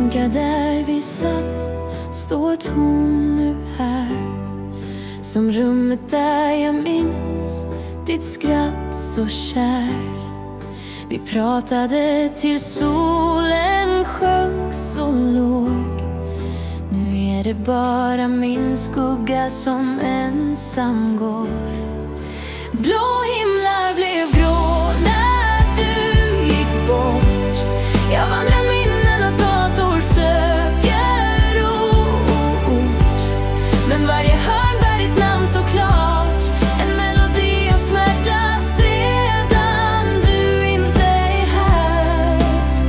bänka där vi satt står tom nu här, som rummet där jag minns ditt skratt så kär. Vi pratade till solen sjönk så låg. Nu är det bara min skugga som ensam går. Blå himlar blev grå när du gick bort. Jag vandrar minnenas gator, söker ort. Men varje hörn bär ditt namn så klart, en melodi av smärta sedan du inte är här.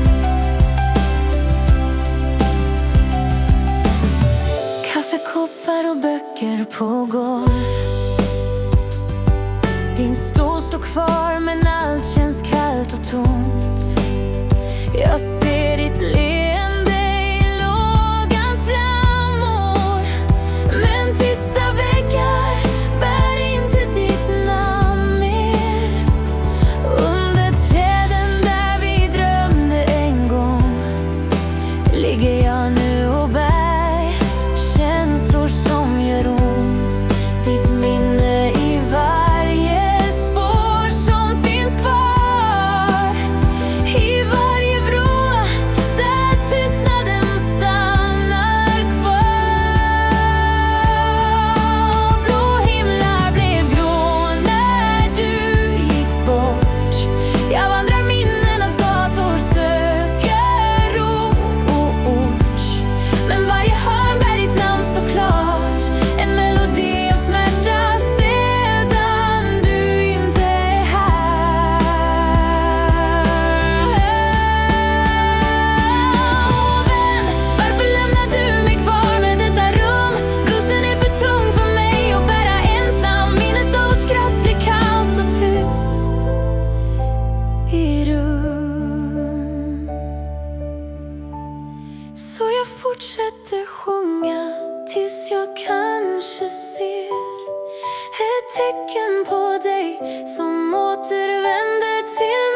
Kaffekoppar och böcker på golv. Din stol står kvar men allt känns kallt och tomt. Jag ser ditt leende i lågans flammor, men tysta väggar bär inte ditt namn mer. Under träden där vi drömde en gång ligger jag nu och bär känslor som gör ont. Ditt minne i varje så jag fortsätter sjunga tills jag kanske ser ett tecken på dig som återvänder till